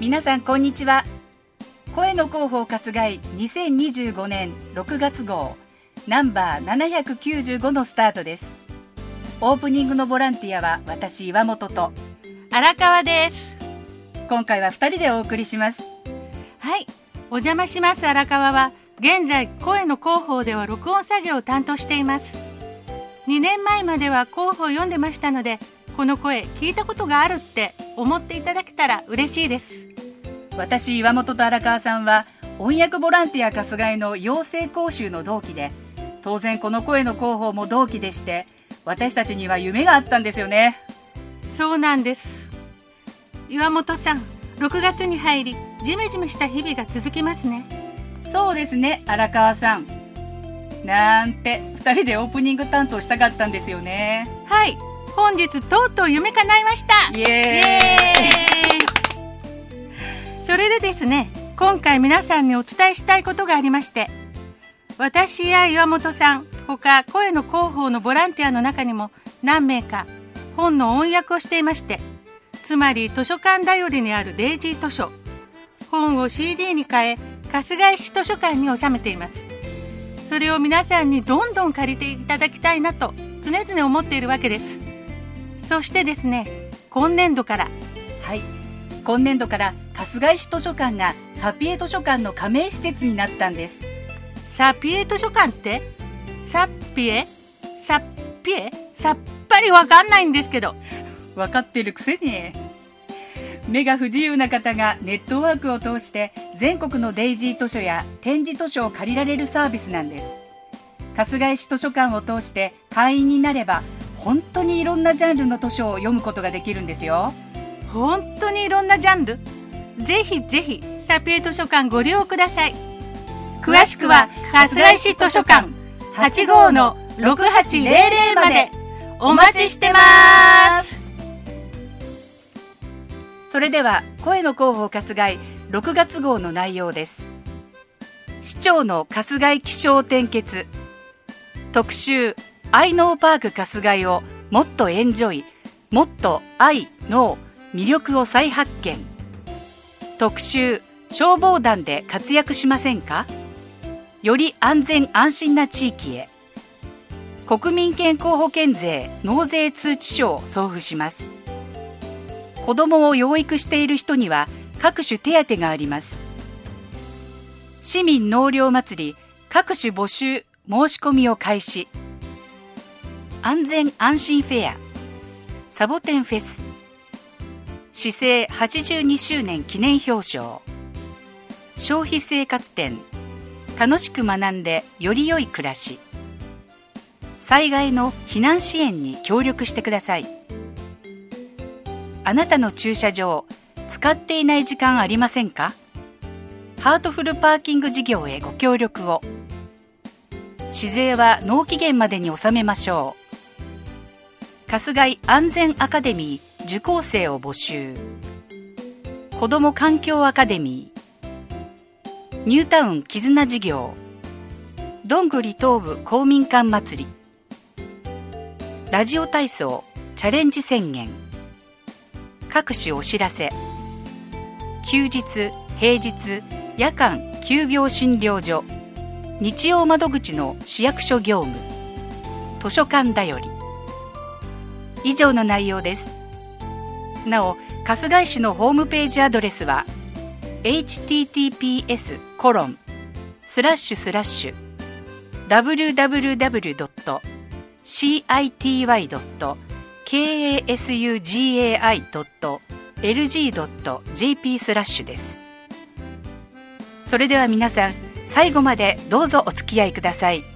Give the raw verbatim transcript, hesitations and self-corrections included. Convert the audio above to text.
皆さんこんにちは。声の広報春日井にせんにじゅうごねんろくがつ号ナンバーななひゃくきゅうじゅうごのスタートです。オープニングのボランティアは私岩本と荒川です。 今回はふたりでお送りします。 はい、お邪魔します。荒川は現在声の広報では録音作業を担当しています。にねんまえまでは広報を読んでましたので、この声聞いたことがあるって思っていただけたら嬉しいです。 私岩本と荒川さんは音訳ボランティア春日井の養成講習の同期で、当然この声の広報も同期でして、私たちには夢があったんですよね。 そうなんです。岩本さん、ろくがつに入りジメジメした日々が続きますね。 そうですね、荒川さん。なんてふたりでオープニング担当したかったんですよね。 はい、本日とうとう夢叶いました。 イエーイ、イエーイそれでですね、今回皆さんにお伝えしたいことがありまして、私や岩本さん他声の広報のボランティアの中にも何名か本の音訳をしていまして、つまり図書館頼りにあるデイジー図書、本を シーディー に変え春日井市図書館に収めています。それを皆さんにどんどん借りていただきたいなと常々思っているわけです。そしてですね、今年度からはい今年度から春日井市図書館がサピエ図書館の加盟施設になったんです。 サピエ図書館ってサッピエサッピエさっぱりわかんないんですけど。 分かってるくせに。目が不自由な方がネットワークを通して全国のデイジー図書や展示図書を借りられるサービスなんです。春日井市図書館を通して会員になれば、本当にいろんなジャンルの図書を読むことができるんですよ。 本当にいろんなジャンル。ぜひぜひサピエ図書館ご利用ください。詳しくは春日井市図書館 はちごうのろくはちゼロゼロ までお待ちしてます。 それでは声の広報春日井ろくがつ号の内容です。市長の春日井起承転結特集、アイノーパーク春日井をもっとエンジョイ、もっと愛の魅力を再発見。特集、消防団で活躍しませんか、より安全安心な地域へ。国民健康保険税納税通知書を送付します。子どもを養育している人には各種手当があります。市民納涼祭り各種募集申し込みを開始。安全安心フェアサボテンフェス、市政はちじゅうにしゅうねん記念表彰、消費生活展楽しく学んでより良い暮らし、災害の避難支援に協力してください。あなたの駐車場使っていない時間ありませんか、ハートフルパーキング事業へご協力を。市税は納期限までに納めましょう。春日井安全アカデミー受講生を募集。子ども環境アカデミー、ニュータウン絆事業、どんぐり東部公民館祭り、ラジオ体操チャレンジ宣言、各種お知らせ、休日平日夜間急病診療所、日曜窓口の市役所業務、図書館だより。以上の内容です。なお春日井市のホームページアドレスは エイチティーティーピーエスコロンスラッシュスラッシュダブリューダブリューダブリュードットシーアイティーワイドットケーエーエスユージーエーアイドットエルジードットジェーピー スラッシュです。それでは皆さん最後までどうぞお付き合いください。